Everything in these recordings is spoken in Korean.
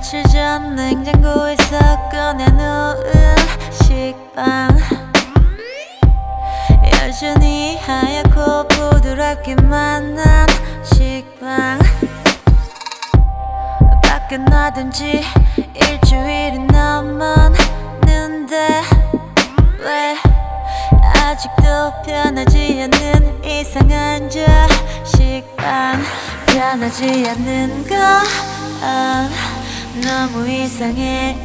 며칠 전 냉장고에서 꺼내놓은 식빵, 여전히 하얗고 부드럽게 만난 식빵. 밖에 놔둔 지 일주일이 넘었는데 왜 아직도 변하지 않는 이상한 저 식빵. 변하지 않는 거 너무 이상해.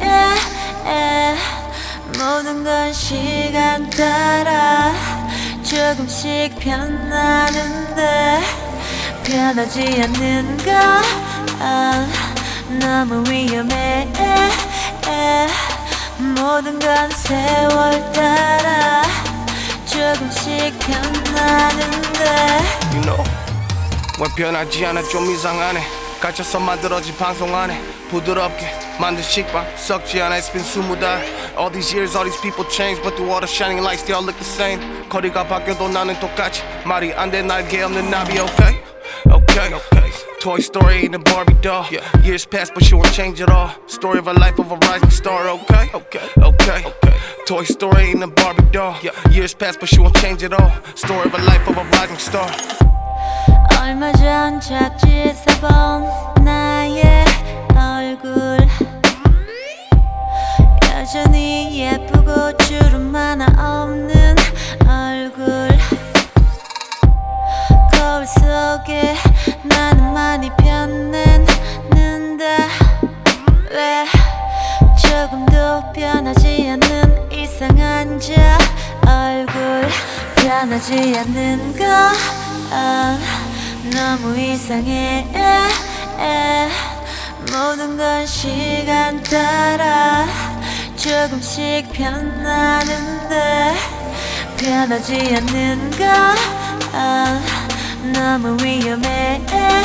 모든 건 시간 따라 조금씩 변하는데 변하지 않는 거 너무 위험해. 모든 건 세월 따라 조금씩 변하는데 You know, 왜 변하지 않아 좀 이상하네. 갇혀서 만들어진 방송 안에 부드럽게 만든 식빵 썩지 않아. It's been 20달. All these years, all these people change, but through all the shining lights, they all look the same. 거리가 바뀌어도 나는 똑같이 말이 안 돼 날개 없는 나비. Okay, okay, okay. Toy Story and a Barbie doll. Years pass, but she won't change at all. Story of a life of a rising star. Okay, okay, okay, okay. Toy Story and a Barbie doll. Years pass, but she won't change at all. Story of a life of a rising star. 얼마 전 잡지에서 본 나의 얼굴, 여전히 예쁘고 주름 하나 없는 얼굴. 거울 속에 나는 많이 변했는데 왜 조금도 변하지 않는 이상한 저 얼굴. 변하지 않는 거 너무 이상해. 모든 건 시간 따라 조금씩 변하는데 변하지 않는 거 너무 위험해.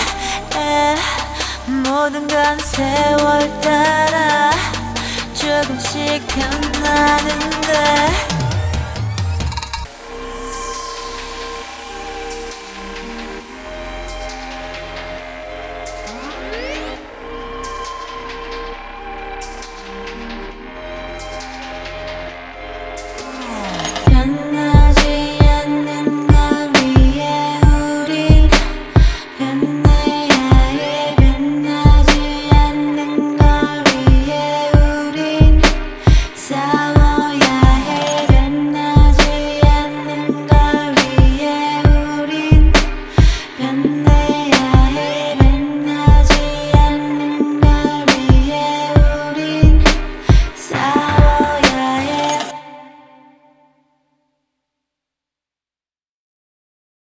모든 건 세월 따라 조금씩 변하는데